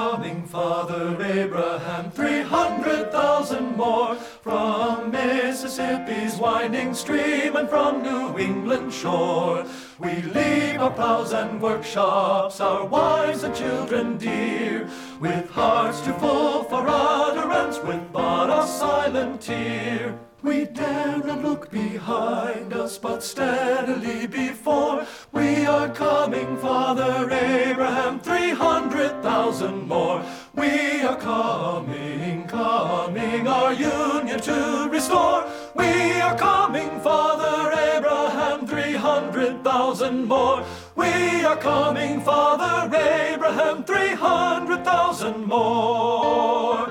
coming, Father Abraham, 300,000 more, from Mississippi's winding stream and from New England shore. We leave our plows and workshops, our wives and children dear, with hearts too full for utterance, with but a silent tear. We dare not look behind us, but steadily before. We are coming, Father Abraham, 300,000 more. We are coming, coming, our union to restore. We are coming, Father Abraham, 300,000 more. We are coming, Father Abraham, 300,000 more.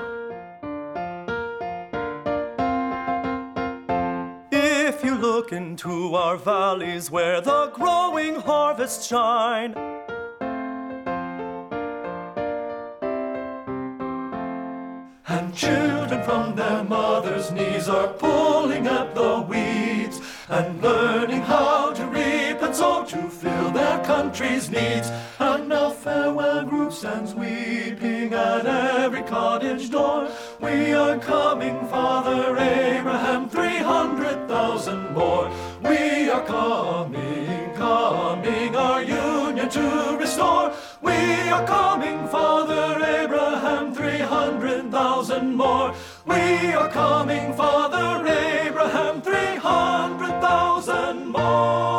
If you look into our valleys where the growing harvests shine, and children from their mothers' knees are pulling at the weeds and learning how to reap and sow to fill their country's needs. And now farewell group stands weeping at every cottage door. We are coming, Father Abraham, 300,000 more. We are coming, coming, our union to restore. We are coming, Father Abraham, 300,000 more. We are coming, Father Abraham, 300,000 more.